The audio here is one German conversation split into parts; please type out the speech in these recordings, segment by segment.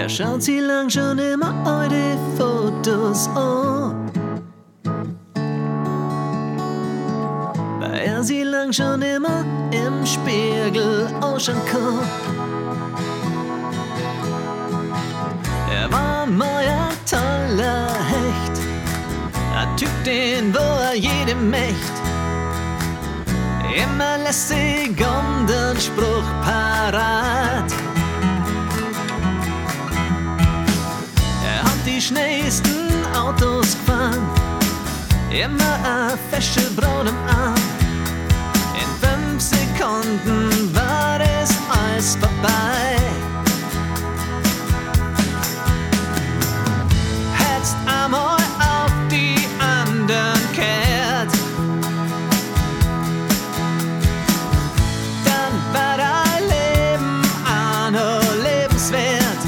Er schaut sie lang schon immer eure Fotos an, weil er sie lang schon immer im Spiegel anschauen kann. Er war mal ein toller Hecht, ein Typ, den war jedem Mächt. Immer lässig und den Spruch parat. Er hat die schnellsten Autos gefahren, immer eine fesche Braut am Arm. In 5 Sekunden war es alles vorbei. Hättest einmal auf die anderen kehrt, dann war dein Leben auch noch lebenswert.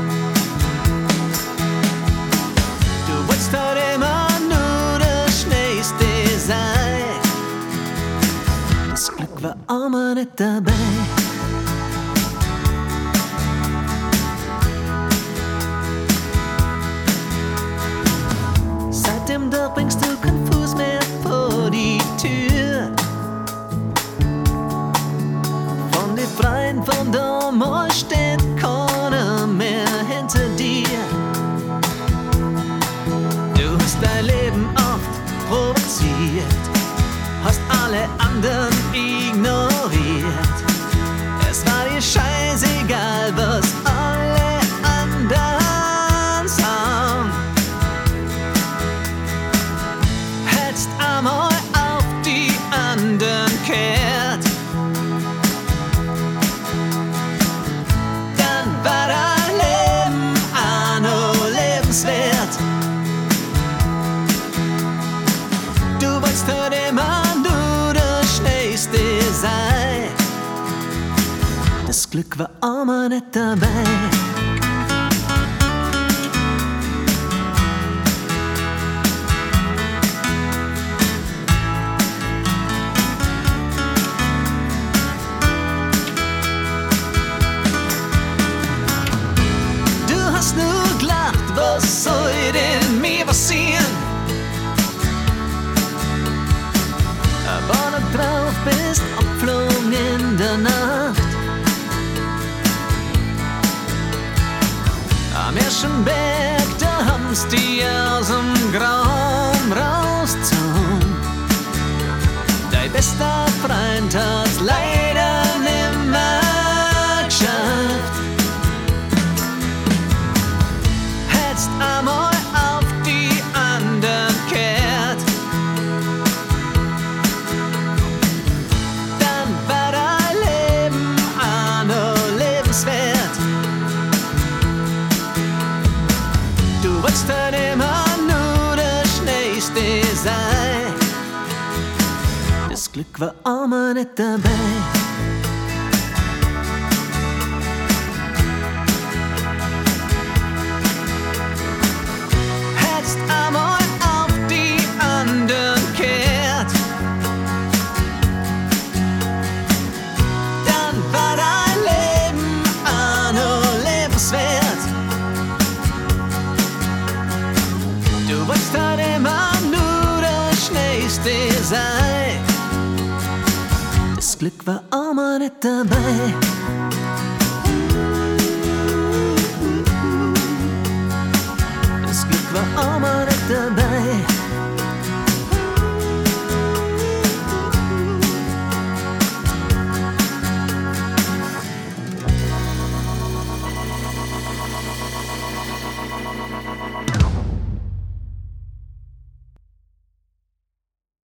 Du wolltest halt immer nur der Schnellste sein. Das Glück war auch mal nicht dabei. Seitdem da bringst du keinen Fuß mehr vor die Tür. Von den Freien von damals steht keiner mehr hinter dir. Du hast dein Leben oft provoziert, hast alle anderen ignoriert. Es war dir scheißegal, was alle anderen sagen. Hättest einmal auf die anderen kehrt, dann war dein Leben auch noch lebenswert. Du wolltest heute immer nur der Schnellste sein. Das Glück war auch mal nicht dabei. Du hast nur gelacht, was soll denn mir passieren? Aber noch drauf bist abgeflogen in der Nacht. Am Eschenberg, da haben's die aus dem Graum rausgezogen. Dein bester Freund hat's leider nimmer geschafft. Hättest einmal auf die anderen kehrt, dann war dein Leben auch noch lebenswert. Du wolltest halt immer nur der Schnellste sein. Das Glück war auch mal nicht dabei. Hättest einmal auf die anderen kehrt, dann war dein Leben auch noch lebenswert. Du wolltest halt immer nur der Schnellste sein. Das Glück war auch mal nicht dabei.